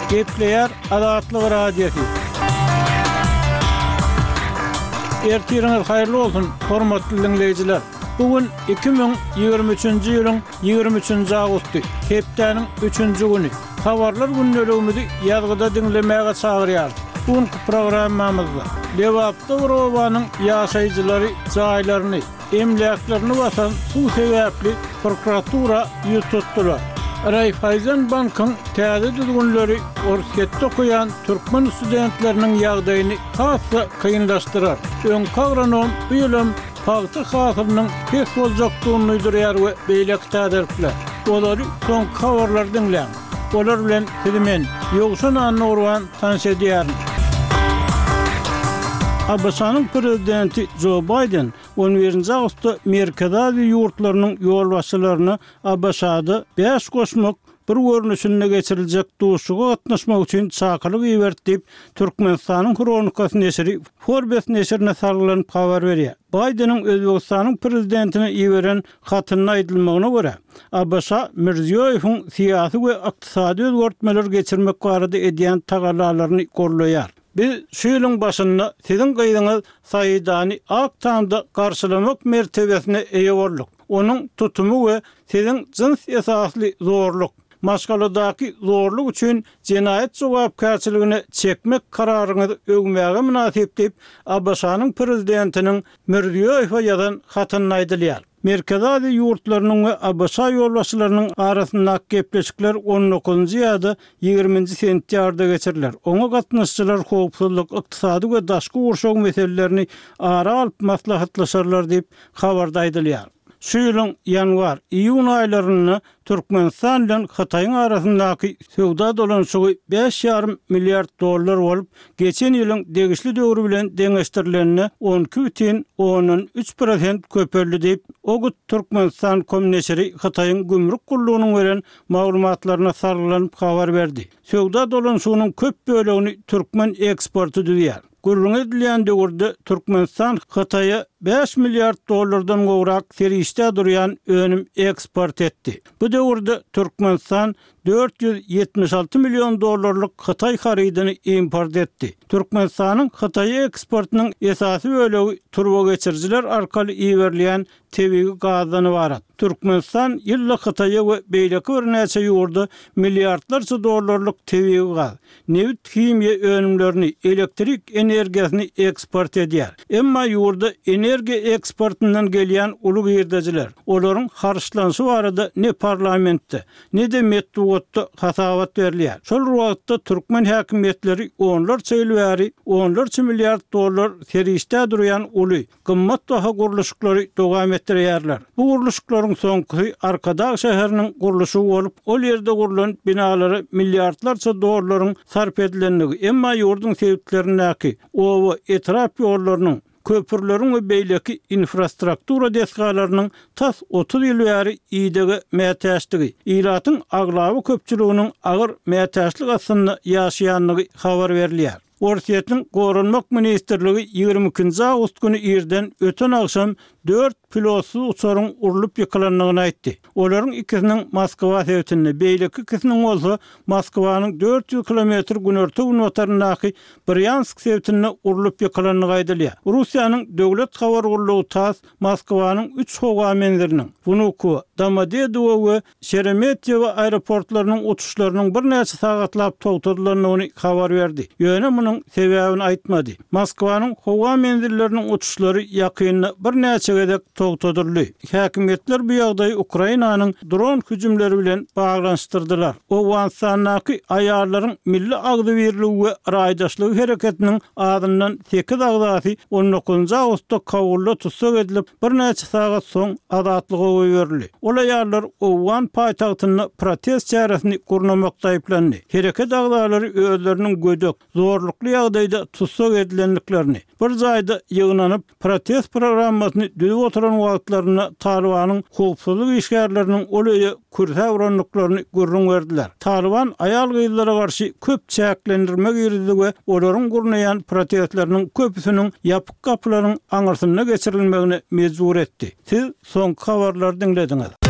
Gepleyer Azatlyk radiosu. Ertiriniz hayırlı olsun, hormatly dinleyijiler. Bugün 2023-nji ýylyň 23-nji awgusty, hepdeniň 3-nji güni. Habarlar günnäligimizi ýazgyda dinlemäge çagyrýar. Bugünkü programmamyzda Lewapda Urowanyň ýaşaýjylary jaýlaryny, emleklerini basan suw sebäpli prokuratura ýututdylar. Raiffeisen Bankyň täze düzgünleri orketde okuyan Türkmen studentleriniň ýagdaýyny hasy kynlaşdyrar. Öňkü agronom bu ýylym Paýty hasybynyň pes boljakdygyny ýerýär we beýlek täderler. Olary soň habarlar dinleň. Olar bilen men Ýogşan Anurwan tanış edýär. Abasanyň prezidenti Joe Biden 11-nji awgustda Merkezäzi ýurtlarynyň ýolbaşçylaryny Abasada 5 goşmak bir görnüşine geçiriljek duşuga gatnaşmak üçin çakylyk iýerdi. Türkmenistanyň kronikasy nesiri Forbes nesirine sarylanyp habar berýär. Bidenin Özbekistanyň prezidentine iýeren hatyny aýdylmagyna görä, Abasa Mirziýowyň syýasy we ykdysady özgertmeler geçirmek barada edýän tagalalaryny gorlaýar. Biz şu ýylyň başynda siziň gyýdyňyz Saýydany Aktamda garşylamak mertebesine eýe bolduk. Onuň tutumy we siziň jins esasly zorluk, maşgaladaky zorluk üçin jenaýet jogapkärçiligine çekmek kararyňyzy öňmäge münasip diýip Abasanyň prezidentiniň Mirziýowyna ýazan hatyny aýdylýar. Merkezäzi ýurtlarynyň we Abasa ýolbaşçylarynyň arasyndaky gepleşikler 19-njy ýa-da 20-nji sentýarda geçiriler. Oňa gatnaşçylar howpsuzlyk, ykdysady we daşky urşak meselelerini ara alyp maslahatlaşarlar diýip habarda aýdylýar. Şu ýylyň ýanwar, iýun aýlaryny Türkmenistan bilen Hataýyň arasyndaky söwda dolanşygy 5,5 milliard dollar bolup, geçen ýylyň degişli döwrü bilen deňeşdirilenine 12,3% köpeldi diýip Ogut Türkmenistan komneseri Hataýyň gümrük gullugynyň beren maglumatlaryna sarylanyp habar berdi. Söwda dolanşygynyň köp bölegini türkmen eksporty düýär. Gurrun edilýän döwürde Türkmenistan Hataýa 5 milliard dollardan gowrak serişde durýan önüm eksport etdi. Bu döwürde Türkmenistan 476 milyon dollarlyk Hataý haridyny import etdi. Türkmenistanyň Hataýa eksportynyň esasy bölegi turbo geçirjiler arkaly iýerilýän tebigi gazdan ibarat. Türkmenistan ýylly Hataýa we beýleki bir näçe ýurda milliardlarça dollarlyk tebigi gaz, neft himiýa önümlerini, elektrik energiýasyny eksport edýär. Emma ýurda energiýa eksportyndan gelýän uly girdijiler, olaryň harçlanşy barada ne parlamentde, ne de metbuatda hasabat berilýär. Şol wagtda türkmen häkimetleri onlarça ýyl bäri 10 milliard dollar serişde durýan uly, gymmat baha guruluşlary dowam etdirýärler. Bu guruluşlaryň soňky Arkadag şäheriniň guruluşy bolup, ol ýerde gurulan binalary milliardlarça dollaryň sarp edilenligi, emma ýurdun sebäplerindäki owa etrap ýollarynyň, köpürleriň we beýleki infrastruktura deskalarynyň tas 30 ýyl bäri iýdigi mätäçligi, ýylatyň aglawy köpçüliginiň agyr mätäçlik asyny ýaşaýanlygy habar berilýär. Orsiýetiň Gorunmak Ministrligi 22-nji awgust güni ýerden öten akşam 4 pilotsuz uçaryň urulup ýykylanlygyny aýtdy. Olaryň ikisiniň Moskwa sebätini, beýleki ikisiniň bolsa Moskwanyň 400 kilometr günörtü watarynaky Bryansk sebätini urulup ýykylanlygy aýdylýar. Russiýanyň döwlet habar gurulugy TASS Moskwanyň 3 howa menziliniň Vnukovo, Domodedowo we Sheremetyevo aeroportlarynyň uçuşlarynyň bir näçe sagatlap togtadylanlygyny habar berdi. Ýöne munyň sebäbini aýtmady. Moskwanyň howa menzilleriniň uçuşlary ýakynda bir näçe gedek togtadyldy. Häkimetler bu ýagdaýy Ukrainanyň dron hüjümleri bilen baglanşdyrdylar. O wansanaky aýarlaryň milli agdybirligi we raýdaşlygy hereketiniň adyndan 8 agdasy 19-njy awgustda Kabulla tutsak edilip bir näçe sagat soň azatlyga goýurildi. Ol aýarlar Owan paýtagtyny protest çäresini gurnamakda aýplandy. Hereket agdalary özleriniň gödök, zorlukly ýagdaýda tutsak edilenliklerini, bir jaýda ýygnanyp protest programmasyny düzüp oturan wagtlaryna Talibanyň howpsuzlyk işgärleriniň olaýa kürse uranlyklaryny gurrun berdiler. Taliban aýal gyýylara garşy köp çäklendirme girdi we olaryň gurnaýan protestleriniň köpüsiniň ýapyk gapylaryň aňyrsyna geçirilmegine mejbur etdi. Siz soňky habarlary dinlediňiz.